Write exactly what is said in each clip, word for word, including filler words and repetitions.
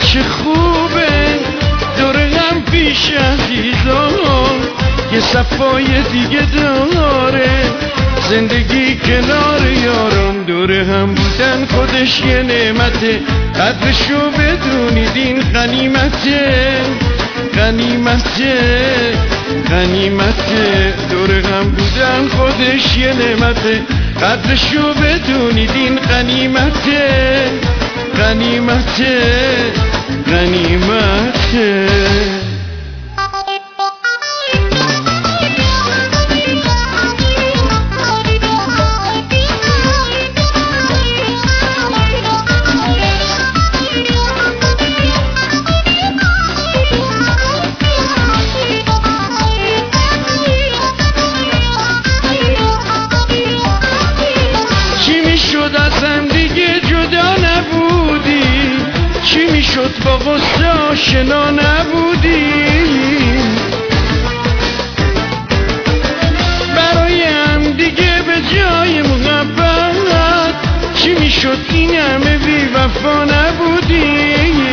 چه خوبه دور هم پیش عزیزان یه صفای دیگه داره زندگی کنار یاران. دور هم بودن خودش یه نعمته، قدرشو بدونید این غنیمته غنیمته غنیمته. دور هم بودن خودش یه نعمته، قدرشو بدونید این غنیمته غنیمته غنیمته. از هم دیگه جدا نبودی، چی میشد با غصه آشنا نبودی، برای هم دیگه به جای محبت چی میشد این همه بی وفا نبودی.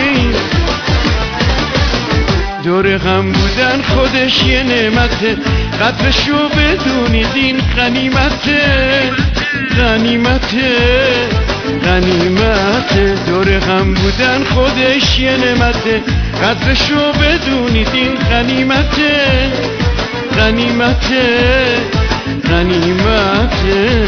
دور هم بودن خودش یه نعمته، قدرشو بدونید این غنیمته غنیمته غنیمته. دور هم بودن خودش یه نعمته، قدرشو بدونید این غنیمته غنیمته غنیمته.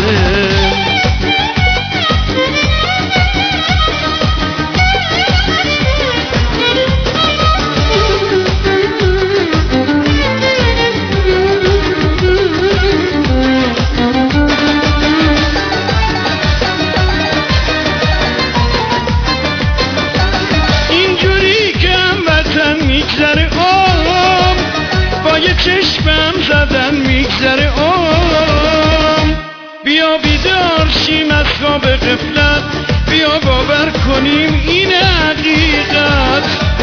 چشمم زدن میگذره اوم، بیا بیدار شیم از خواب غفلت، بیا باور کنیم این حقیقت.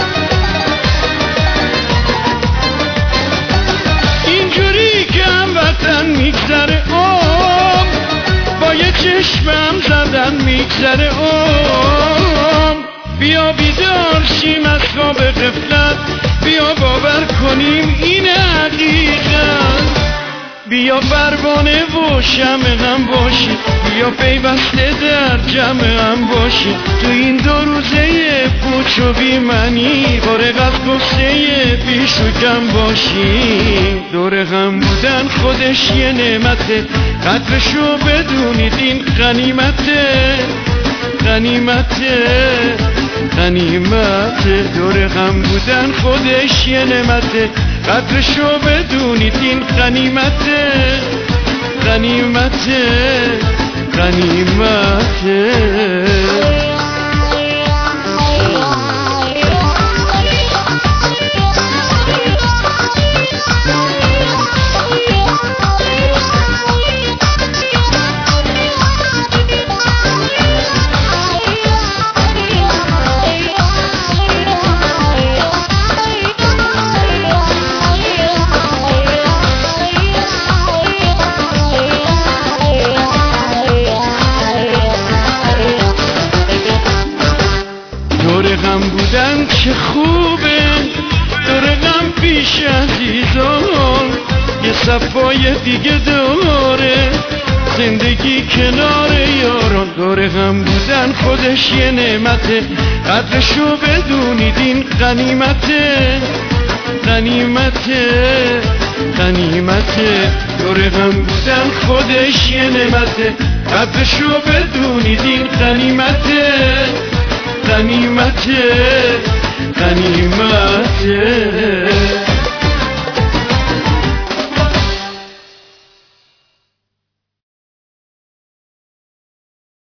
اینجوری که هموطن میگذره اوم، با یه چشمم زدن میگذره اوم، بیا بیدار شیم از خواب غفلت، بیا باور کنیم این حقیقت. بیا پروانه و شمع غم باشی، بیا پیوسته در جمع هم باشی، تو این دو روزه پوچ و بی منی فارغ از گفته پیش و کم باشی. دور هم بودن خودش یه نعمته، قدرشو بدونید این غنیمته غنیمته غنیمته. دور هم بودن خودش یه نعمته، قدرشو بدونید این غنیمته غنیمته غنیمته. دور غم بودن چه خوبه دور غم پیش عزیزان یه صفای دیگه داره زندگی کنار یاران. دور غم بودن خودش یه نعمته، قدرشو بدونید این غنیمته غنیمته غنیمته. دور غم بودن خودش یه نعمته، قدرشو بدونید این غنیمته غنیمته غنیمته.